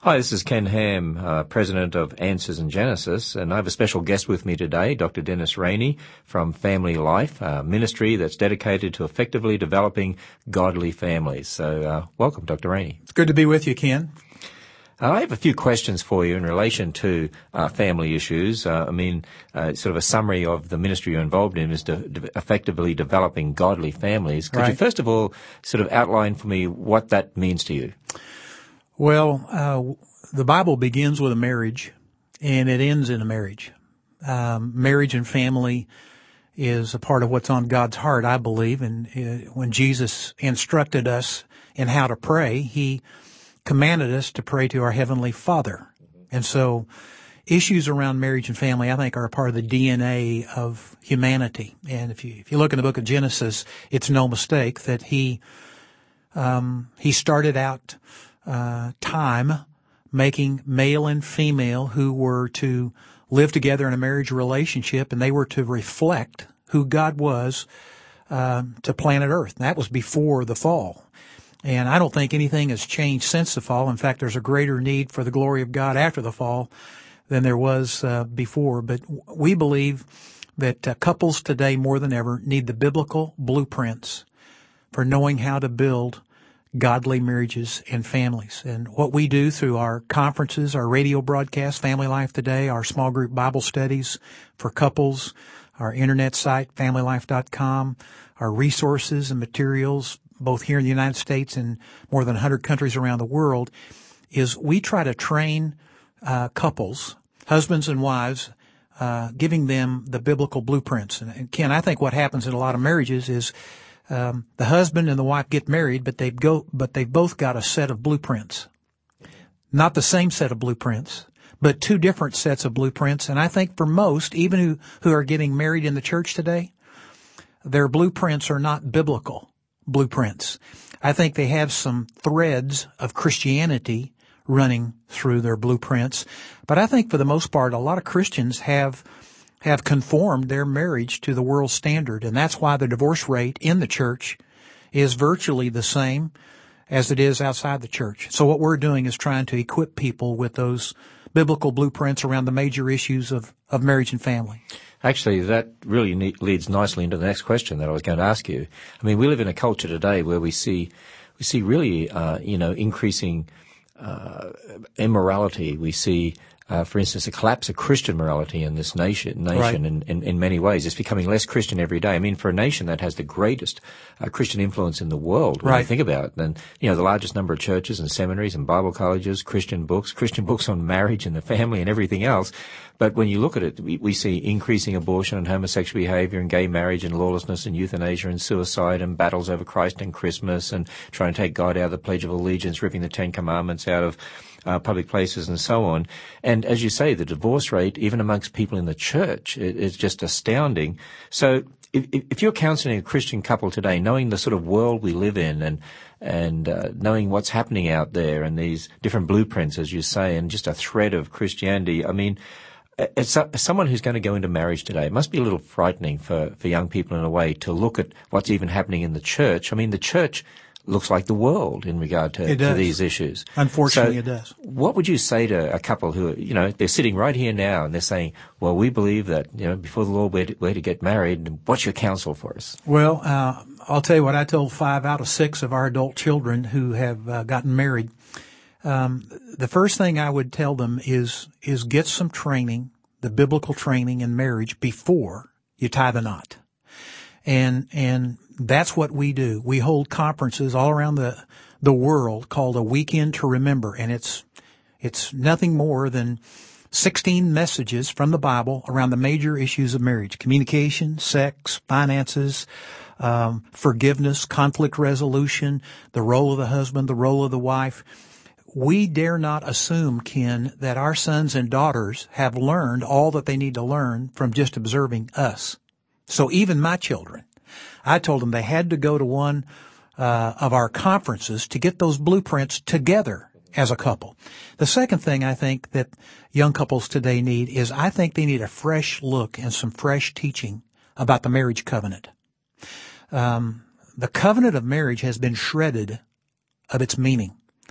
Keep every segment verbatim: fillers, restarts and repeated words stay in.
Hi, this is Ken Ham, uh, president of Answers in Genesis, and I have a special guest with me today, Doctor Dennis Rainey from Family Life, a ministry that's dedicated to effectively developing godly families. So uh, welcome, Doctor Rainey. It's good to be with you, Ken. Uh, I have a few questions for you in relation to uh, family issues. Uh, I mean, uh, sort of a summary of the ministry you're involved in is de- de- effectively developing godly families. Could Right. you first of all sort of outline for me what that means to you? Well, uh, the Bible begins with a marriage, and it ends in a marriage. Um, marriage and family is a part of what's on God's heart, I believe. And uh, when Jesus instructed us in how to pray, He commanded us to pray to our Heavenly Father. And so issues around marriage and family, I think, are a part of the D N A of humanity. And if you if you look in the book of Genesis, it's no mistake that He um, He started out uh, time making male and female who were to live together in a marriage relationship, and they were to reflect who God was uh, to planet Earth. And that was before the fall. And I don't think anything has changed since the fall. In fact, there's a greater need for the glory of God after the fall than there was uh, before. But we believe that uh, couples today more than ever need the biblical blueprints for knowing how to build godly marriages and families. And what we do through our conferences, our radio broadcasts, Family Life Today, our small group Bible studies for couples, our internet site, family life dot com, our resources and materials, both here in the United States and more than one hundred countries around the world, is we try to train uh, couples, husbands and wives, uh, giving them the biblical blueprints. And, and Ken, I think what happens in a lot of marriages is Um, the husband and the wife get married, but they go, but they've both got a set of blueprints. Not the same set of blueprints, but two different sets of blueprints. And I think for most, even who, who are getting married in the church today, their blueprints are not biblical blueprints. I think they have some threads of Christianity running through their blueprints. But I think for the most part, a lot of Christians have have conformed their marriage to the world standard. And that's why the divorce rate in the church is virtually the same as it is outside the church. So what we're doing is trying to equip people with those biblical blueprints around the major issues of, of marriage and family. Actually, that really ne- leads nicely into the next question that I was going to ask you. I mean, we live in a culture today where we see, we see really, uh, you know, increasing, uh, immorality. We see, Uh, for instance, a collapse of Christian morality in this nation, nation Right. in, in, in many ways. It's becoming less Christian every day. I mean, for a nation that has the greatest uh, Christian influence in the world, when Right. you think about it, then, you know, the largest number of churches and seminaries and Bible colleges, Christian books, Christian books on marriage and the family and everything else. But when you look at it, we, we see increasing abortion and homosexual behavior and gay marriage and lawlessness and euthanasia and suicide and battles over Christ and Christmas and trying to take God out of the Pledge of Allegiance, ripping the Ten Commandments out of Uh, public places and so on. And as you say, the divorce rate, even amongst people in the church, it, it's just astounding. So if, if you're counseling a Christian couple today, knowing the sort of world we live in and and uh, knowing what's happening out there and these different blueprints, as you say, and just a thread of Christianity, I mean, as, as someone who's going to go into marriage today, it must be a little frightening for, for young people in a way to look at what's even happening in the church. I mean, the church looks like the world in regard to, to these issues. Unfortunately, so it does. What would you say to a couple who, you know, they're sitting right here now and they're saying, well, we believe that, you know, before the Lord we're to, we're to get married. What's your counsel for us? Well, uh, I'll tell you what I told five out of six of our adult children who have uh, gotten married. Um, the first thing I would tell them is, is get some training, the biblical training in marriage before you tie the knot. And, and that's what we do. We hold conferences all around the, the world called A Weekend to Remember. And it's, it's nothing more than sixteen messages from the Bible around the major issues of marriage: communication, sex, finances, um, forgiveness, conflict resolution, the role of the husband, the role of the wife. We dare not assume, Ken, that our sons and daughters have learned all that they need to learn from just observing us. So even my children, I told them they had to go to one uh, of our conferences to get those blueprints together as a couple. The second thing I think that young couples today need is I think they need a fresh look and some fresh teaching about the marriage covenant. Um, the covenant of marriage has been shredded of its meaning.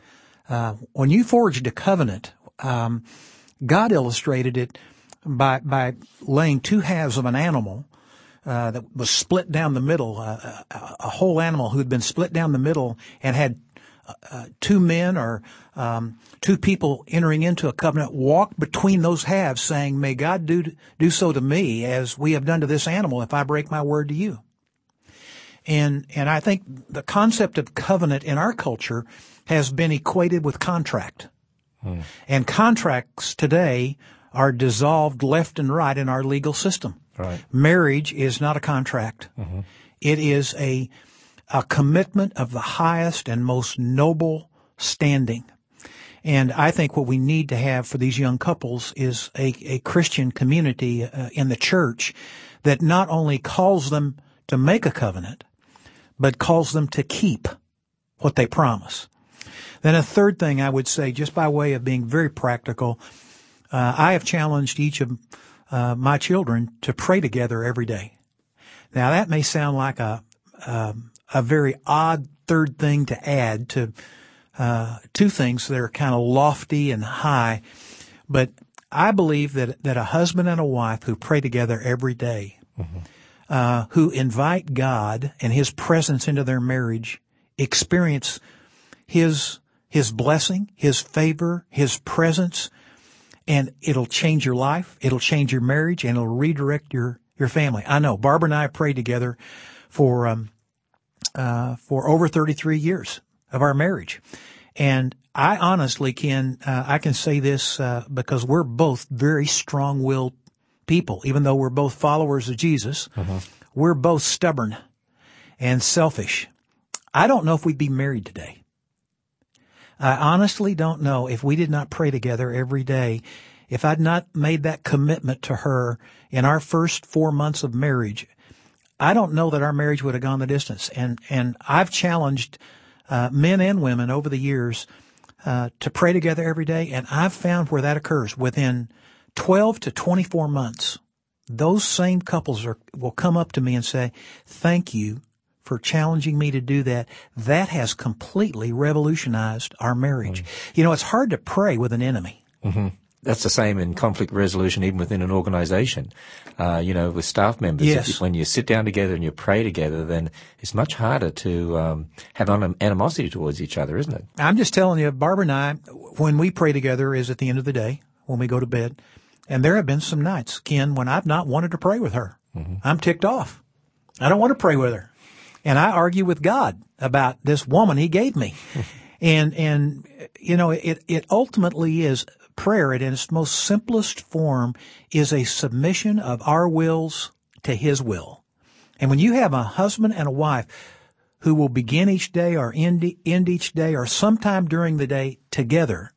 Uh, when you forged a covenant, um, God illustrated it by, by laying two halves of an animal, uh, that was split down the middle, uh, a, a whole animal who had been split down the middle and had uh, two men or, um, two people entering into a covenant walk between those halves saying, may God do, do so to me as we have done to this animal if I break my word to you. And, and I think the concept of covenant in our culture has been equated with contract. Hmm. And contracts today are dissolved left and right in our legal system. Right. Marriage is not a contract. Mm-hmm. It is a, a commitment of the highest and most noble standing. And I think what we need to have for these young couples is a, a Christian community uh, in the church that not only calls them to make a covenant, but calls them to keep what they promise. Then a third thing I would say, just by way of being very practical, uh, I have challenged each of uh, my children to pray together every day. Now that may sound like a um, a very odd third thing to add to uh, two things that are kind of lofty and high, but I believe that that a husband and a wife who pray together every day, mm-hmm. uh, who invite God and His presence into their marriage, experience His His blessing, His favor, His presence, and it'll change your life, it'll change your marriage, and it'll redirect your, your family. I know, Barbara and I prayed together for, um, uh, for over thirty-three years of our marriage. And I honestly can, uh, I can say this, uh, because we're both very strong-willed people. Even though we're both followers of Jesus, uh-huh. we're both stubborn and selfish. I don't know if we'd be married today. I honestly don't know if we did not pray together every day, if I'd not made that commitment to her in our first four months of marriage, I don't know that our marriage would have gone the distance. And, and I've challenged, uh, men and women over the years, uh, to pray together every day. And I've found where that occurs within twelve to twenty-four months, those same couples are, will come up to me and say, thank you for challenging me to do that. That has completely revolutionized our marriage. Mm-hmm. You know, it's hard to pray with an enemy. Mm-hmm. That's the same in conflict resolution, even within an organization. Uh, you know, with staff members, yes. if you, when you sit down together and you pray together, then it's much harder to um, have animosity towards each other, isn't it? I'm just telling you, Barbara and I, when we pray together is at the end of the day, when we go to bed. And there have been some nights, Ken, when I've not wanted to pray with her. Mm-hmm. I'm ticked off. I don't want to pray with her. And I argue with God about this woman He gave me. and, and, you know, it, it ultimately is prayer in its most simplest form is a submission of our wills to His will. And when you have a husband and a wife who will begin each day or end, end each day or sometime during the day together,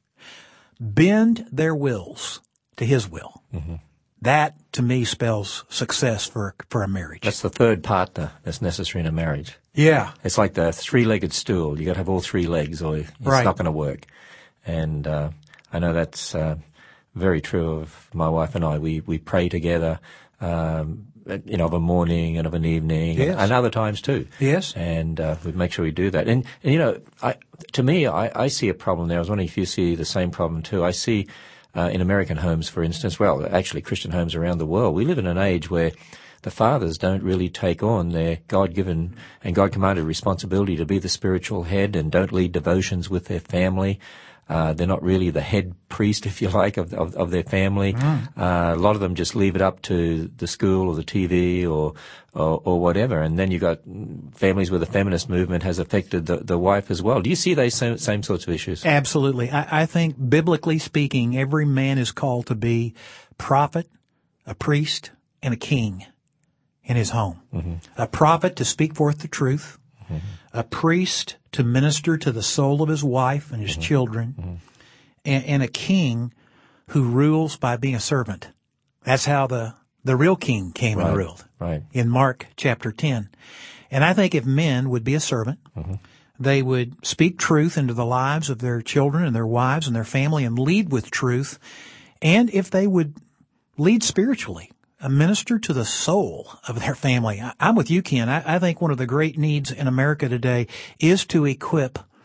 bend their wills to His will. Mm-hmm. That, to me, spells success for for a marriage. That's the third partner that's necessary in a marriage. Yeah. It's like the three-legged stool. You got to have all three legs or it's right. not going to work. And uh, I know that's uh, very true of my wife and I. We, we pray together, um, you know, of a morning and of an evening yes. and, and other times too. Yes. And uh, we make sure we do that. And, and you know, I, to me, I, I see a problem there. I was wondering if you see the same problem too. I see Uh, in American homes, for instance, well, actually Christian homes around the world, we live in an age where the fathers don't really take on their God-given and God-commanded responsibility to be the spiritual head and don't lead devotions with their family. Uh, they're not really the head priest, if you like, of of, of their family. Mm. Uh, a lot of them just leave it up to the school or the T V or or, or whatever. And then you've got families where the feminist movement has affected the, the wife as well. Do you see those same, same sorts of issues? Absolutely. I, I think, biblically speaking, every man is called to be prophet, a priest, and a king in his home. Mm-hmm. A prophet to speak forth the truth. Mm-hmm. A priest to minister to the soul of his wife and his mm-hmm. children, mm-hmm. and, and a king who rules by being a servant. That's how the, the real king came right. and ruled right. in Mark chapter ten. And I think if men would be a servant, mm-hmm. they would speak truth into the lives of their children and their wives and their family and lead with truth. And if they would lead spiritually, a minister to the soul of their family. I, I'm with you, Ken. I, I think one of the great needs in America today is to equip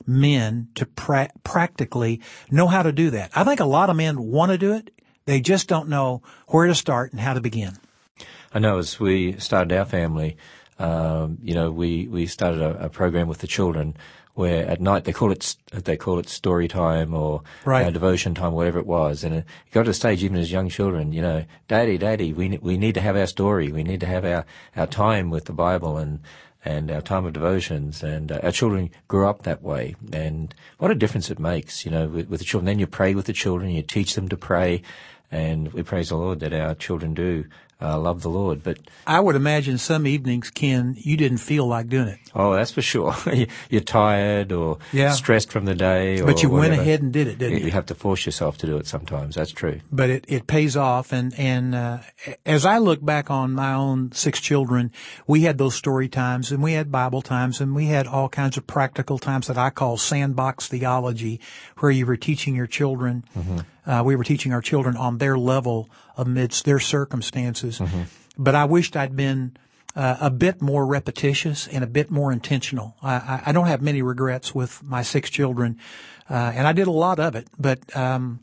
men to pra- practically know how to do that. I think a lot of men want to do it. They just don't know where to start and how to begin. I know as we started our family, um, you know, we, we started a, a program with the children where at night they call it they call it story time or right. uh, devotion time, whatever it was, and it got to a stage even as young children, you know, Daddy, Daddy, we we need to have our story, we need to have our, our time with the Bible and and our time of devotions, and uh, our children grew up that way, and what a difference it makes, you know, with, with the children. Then you pray with the children, you teach them to pray, and we praise the Lord that our children do uh, love the Lord. But I would imagine some evenings, Ken, you didn't feel like doing it. Oh, that's for sure. You're tired or yeah. stressed from the day. Or but you whatever. went ahead and did it, didn't you? You have to force yourself to do it sometimes. That's true. But it, it pays off. And, and, uh, as I look back on my own six children, we had those story times and we had Bible times and we had all kinds of practical times that I call sandbox theology, where you were teaching your children, mm-hmm. uh, we were teaching our children on their level amidst their circumstances. Mm-hmm. But I wished I'd been Uh, a bit more repetitious and a bit more intentional. I, I don't have many regrets with my six children, uh, and I did a lot of it. But um,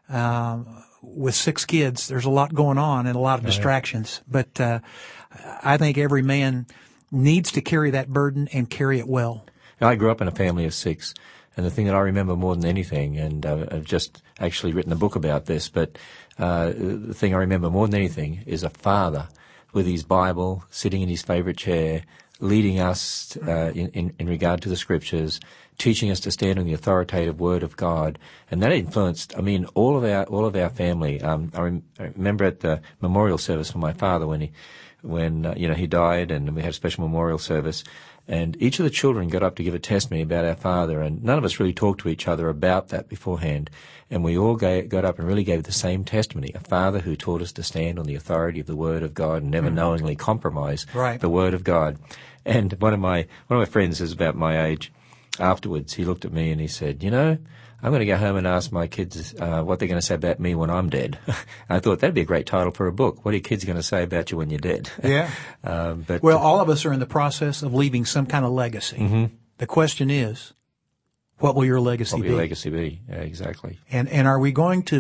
uh, with six kids, there's a lot going on and a lot of distractions. Right. But uh, I think every man needs to carry that burden and carry it well. I grew up in a family of six, and the thing that I remember more than anything, and uh, I've just actually written a book about this, but uh, the thing I remember more than anything is a father with his Bible, sitting in his favorite chair, leading us uh, in, in, in regard to the Scriptures, teaching us to stand on the authoritative Word of God, and that influenced. I mean, all of our all of our family. Um, I, rem- I remember at the memorial service for my father when he, when uh, you know he died, and we had a special memorial service. And each of the children got up to give a testimony about our father, and none of us really talked to each other about that beforehand. And we all gave, got up and really gave the same testimony, a father who taught us to stand on the authority of the Word of God and never mm. knowingly compromise right. the Word of God. And one of my one of my friends is about my age. Afterwards, he looked at me and he said, you know, I'm going to go home and ask my kids uh, what they're going to say about me when I'm dead. I thought that'd be a great title for a book. What are your kids going to say about you when you're dead? Yeah. um, but well, all of us are in the process of leaving some kind of legacy. Mm-hmm. The question is, what will your legacy what will be? Your legacy be? Yeah, exactly. And and are we going to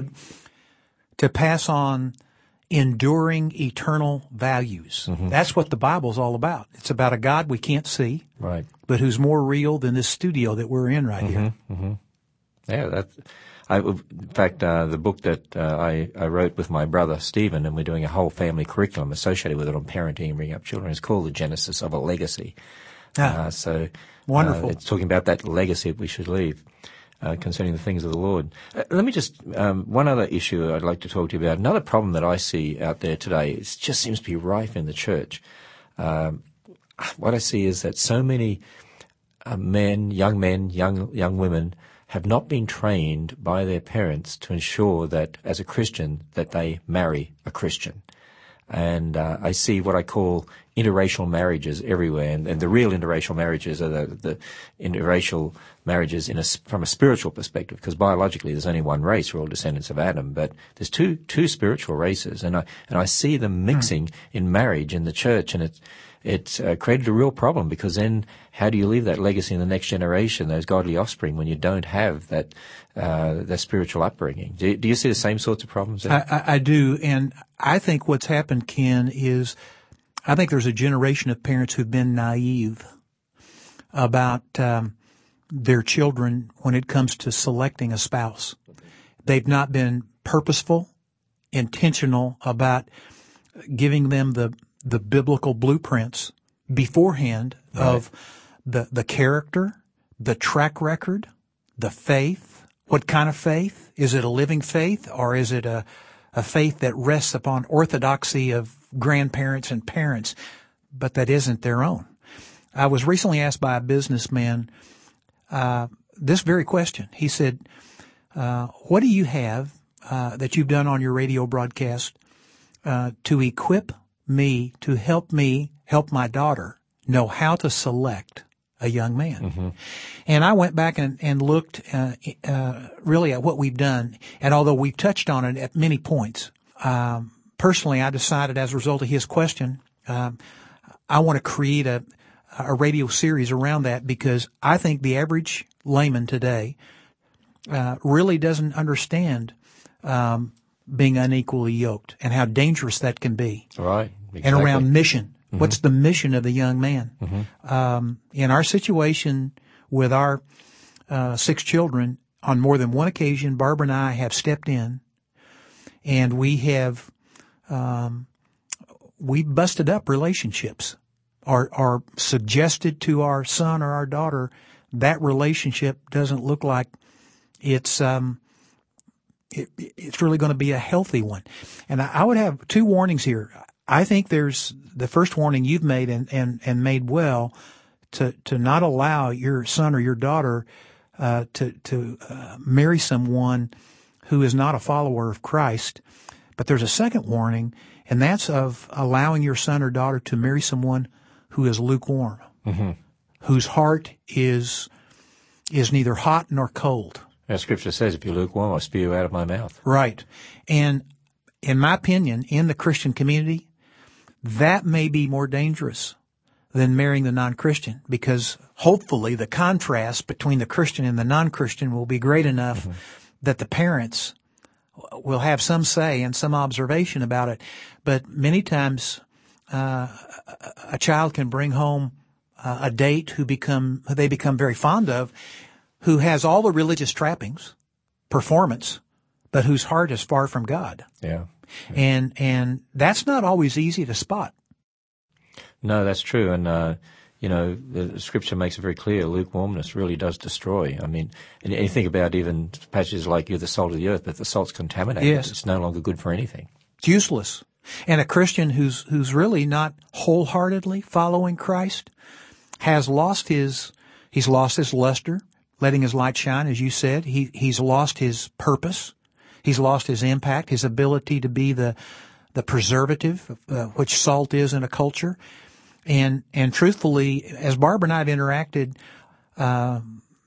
to pass on enduring eternal values? Mm-hmm. That's what the Bible's all about. It's about a God we can't see, right? But who's more real than this studio that we're in right mm-hmm. here. Mm-hmm. Yeah, that. I, in fact, uh, the book that uh, I, I wrote with my brother Stephen, and we're doing a whole family curriculum associated with it on parenting and bringing up children, is called The Genesis of a Legacy. Ah, uh, so wonderful. Uh, it's talking about that legacy that we should leave uh, concerning the things of the Lord. Uh, let me just um, one other issue I'd like to talk to you about. Another problem that I see out there today, it just seems to be rife in the church. Um, what I see is that so many uh, men, young men, young young women, have not been trained by their parents to ensure that, as a Christian, that they marry a Christian. And uh, I see what I call interracial marriages everywhere, and, and the real interracial marriages are the, the interracial marriages in a, from a spiritual perspective, because biologically there's only one race, we're all descendants of Adam, but there's two two spiritual races, and I and I see them mixing mm. in marriage in the church, and it's it's uh, created a real problem, because then how do you leave that legacy in the next generation, those godly offspring, when you don't have that uh, that spiritual upbringing? Do, do you see the same sorts of problems there? I, I, I do, and I think what's happened, Ken, is I think there's a generation of parents who've been naive about um, their children when it comes to selecting a spouse. They've not been purposeful, intentional about giving them the the biblical blueprints beforehand right. of the the character, the track record, the faith. What kind of faith? Is it a living faith, or is it a a faith that rests upon orthodoxy of grandparents and parents, but that isn't their own? I was recently asked by a businessman uh this very question. He said, uh, what do you have uh that you've done on your radio broadcast uh to equip me, to help me help my daughter know how to select a young man? Mm-hmm. And I went back and, and looked uh, uh, really at what we've done. And although we've touched on it at many points, um, personally I decided as a result of his question, um, I want to create a, a radio series around that, because I think the average layman today uh, really doesn't understand um, being unequally yoked and how dangerous that can be. Right. Exactly. And around mission. Mm-hmm. What's the mission of the young man? Mm-hmm. Um, in our situation with our uh, six children, on more than one occasion, Barbara and I have stepped in, and we have um, we busted up relationships, or, or suggested to our son or our daughter that relationship doesn't look like it's um, it, it's really going to be a healthy one. And I, I would have two warnings here. I think there's the first warning you've made and, and, and made well to, to not allow your son or your daughter, uh, to, to, uh, marry someone who is not a follower of Christ. But there's a second warning, and that's of allowing your son or daughter to marry someone who is lukewarm, mm-hmm. whose heart is, is neither hot nor cold. As Scripture says, if you're lukewarm, I'll spew you out of my mouth. Right. And in my opinion, in the Christian community, that may be more dangerous than marrying the non-Christian, because hopefully the contrast between the Christian and the non-Christian will be great enough mm-hmm. that the parents will have some say and some observation about it. But many times, uh, a child can bring home uh, a date who become, who they become very fond of, who has all the religious trappings, performance, but whose heart is far from God. Yeah. And, and that's not always easy to spot. No, that's true. And, uh, you know, the Scripture makes it very clear, lukewarmness really does destroy. I mean, and you think about even passages like you're the salt of the earth, but if the salt's contaminated, yes. it's no longer good for anything. It's useless. And a Christian who's, who's really not wholeheartedly following Christ has lost his, he's lost his luster, letting his light shine, as you said. He, he's lost his purpose. He's lost his impact, his ability to be the the preservative, uh, which salt is in a culture. And and truthfully, as Barbara and I have interacted uh,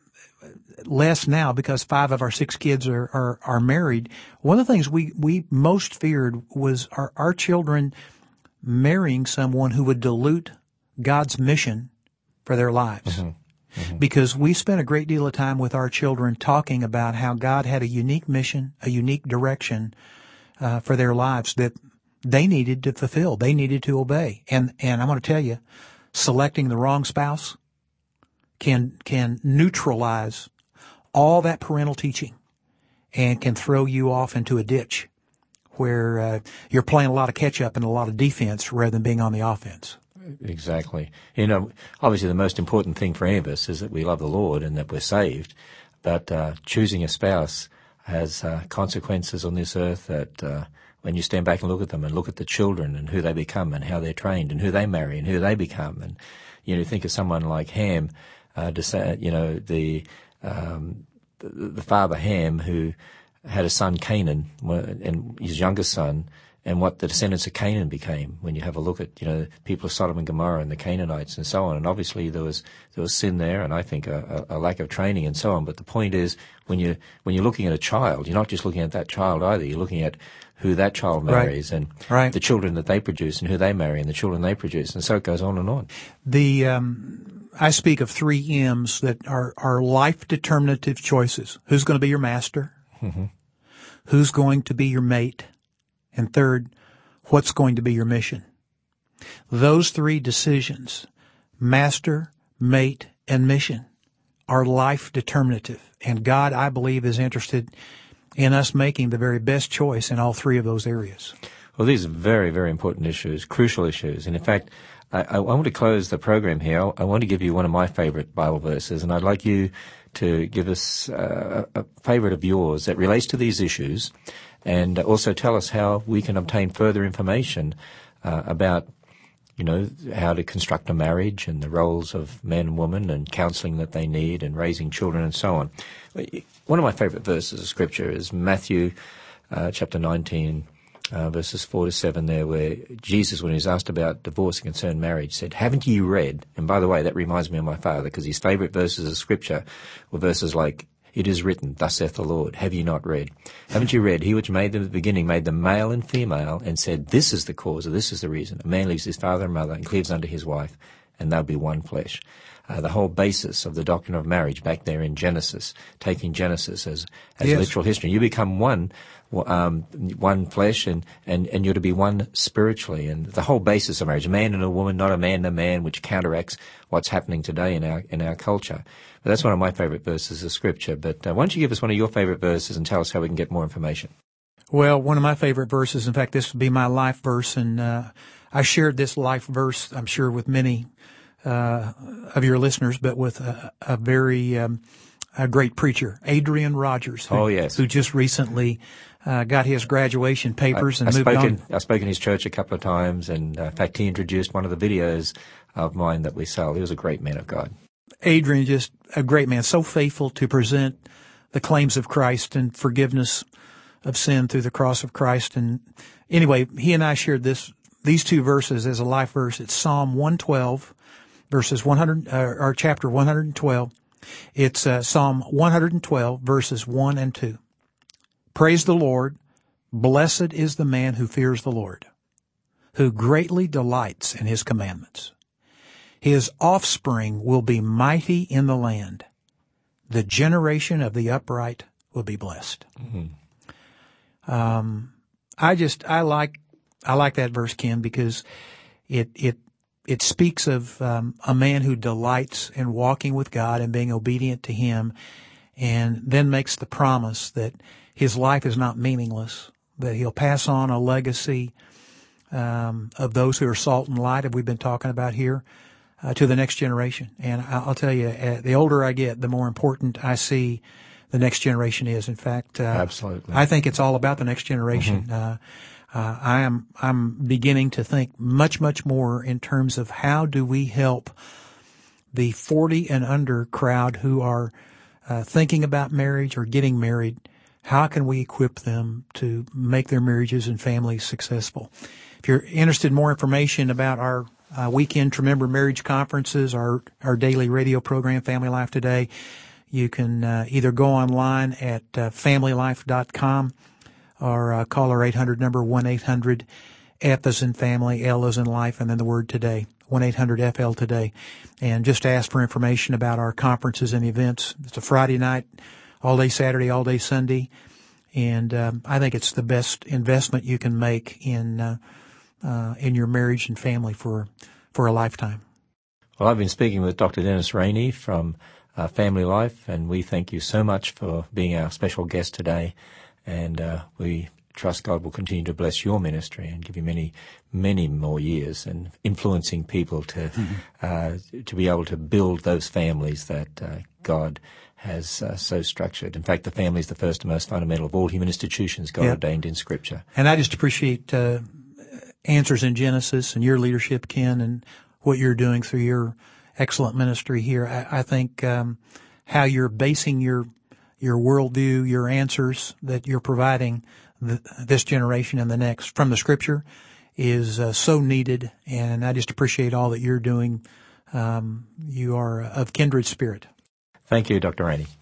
less now because five of our six kids are, are, are married, one of the things we, we most feared was our, our children marrying someone who would dilute God's mission for their lives. Mm-hmm. Mm-hmm. Because we spent a great deal of time with our children talking about how God had a unique mission, a unique direction uh, for their lives that they needed to fulfill, they needed to obey. And and I'm going to tell you, selecting the wrong spouse can can neutralize all that parental teaching and can throw you off into a ditch where uh, you're playing a lot of catch up and a lot of defense rather than being on the offense. Exactly. You know, obviously the most important thing for any of us is that we love the Lord and that we're saved. But uh, choosing a spouse has uh, consequences on this earth that uh, when you stand back and look at them and look at the children and who they become and how they're trained and who they marry and who they become. And, you know, think of someone like Ham, uh, to say, you know, the, um, the, the father Ham who had a son Canaan and his youngest son, and what the descendants of Canaan became when you have a look at, you know, people of Sodom and Gomorrah and the Canaanites and so on. And obviously there was, there was sin there and I think a, a, a lack of training and so on. But the point is when you, when you're looking at a child, you're not just looking at that child either. You're looking at who that child marries right. and right. the children that they produce and who they marry and the children they produce. And so it goes on and on. The, um, I speak of three M's that are, are life determinative choices. Who's going to be your master? Mm-hmm. Who's going to be your mate? And third, what's going to be your mission? Those three decisions, master, mate, and mission, are life determinative. And God, I believe, is interested in us making the very best choice in all three of those areas. Well, these are very, very important issues, crucial issues. And in fact, I, I want to close the program here. I want to give you one of my favorite Bible verses, and I'd like you to give us uh, a favorite of yours that relates to these issues, and also tell us how we can obtain further information uh, about, you know, how to construct a marriage and the roles of man and woman and counseling that they need and raising children and so on. One of my favorite verses of Scripture is Matthew uh, chapter nineteen, uh, verses four to seven there, where Jesus, when he was asked about divorce and concerned marriage, said, "Haven't you read?" And by the way, that reminds me of my father, because his favorite verses of Scripture were verses like, "It is written, thus saith the Lord, have you not read? Haven't you read, he which made them at the beginning made them male and female, and said, this is the cause, or this is the reason. A man leaves his father and mother and cleaves unto his wife, and they'll be one flesh. Uh, the whole basis of the doctrine of marriage back there in Genesis, taking Genesis as, as yes. literal history. You become one, um, one flesh, and, and, and you're to be one spiritually. And the whole basis of marriage, a man and a woman, not a man and a man, which counteracts what's happening today in our in our culture. But that's one of my favorite verses of Scripture. But uh, why don't you give us one of your favorite verses and tell us how we can get more information? Well, one of my favorite verses, in fact, this would be my life verse, and uh, I shared this life verse, I'm sure, with many uh, of your listeners, but with a, a very um, a great preacher, Adrian Rogers, who, oh, yes. who just recently uh, got his graduation papers I, and I moved spoke on. In, I spoke in his church a couple of times, and uh, in fact, he introduced one of the videos of mine that we sell. He was a great man of God. Adrian, just a great man, so faithful to present the claims of Christ and forgiveness of sin through the cross of Christ. And anyway, he and I shared this, these two verses as a life verse. It's Psalm one twelve, verses one hundred, uh, or chapter one hundred twelve. It's uh, Psalm one hundred twelve, verses one and two. Praise the Lord. Blessed is the man who fears the Lord, who greatly delights in his commandments. His offspring will be mighty in the land. The generation of the upright will be blessed. Mm-hmm. Um, I just, I like, I like that verse, Ken, because it, it, it speaks of, um, a man who delights in walking with God and being obedient to Him, and then makes the promise that his life is not meaningless, that he'll pass on a legacy, um, of those who are salt and light, that we've been talking about here, uh, to the next generation. And I'll tell you, uh, the older I get, the more important I see the next generation is. In fact, uh, absolutely, I think it's all about the next generation. Mm-hmm. Uh, uh, I am, I'm beginning to think much, much more in terms of how do we help the forty and under crowd who are uh, thinking about marriage or getting married. How can we equip them to make their marriages and families successful? If you're interested in more information about our uh, weekend Tremember Marriage conferences, our, our daily radio program, Family Life Today, you can uh, either go online at uh, family life dot com or uh, call our eight hundred number, one eight hundred F as in family, L as in life, and then the word today, one eight hundred F L today. And just ask for information about our conferences and events. It's a Friday night, all day Saturday, all day Sunday. And um, I think it's the best investment you can make in uh, uh, in your marriage and family for for a lifetime. Well, I've been speaking with Doctor Dennis Rainey from Uh, Family Life, and we thank you so much for being our special guest today, and uh, we trust God will continue to bless your ministry and give you many, many more years and influencing people to mm-hmm. uh, to be able to build those families that uh, God has uh, so structured. In fact, the family is the first and most fundamental of all human institutions God yep. ordained in Scripture. And I just appreciate uh, Answers in Genesis and your leadership, Ken, and what you're doing through your excellent ministry here. I, I think um, how you're basing your your worldview, your answers that you're providing the, this generation and the next from the Scripture is uh, so needed, and I just appreciate all that you're doing. Um, you are of kindred spirit. Thank you, Doctor Rainey.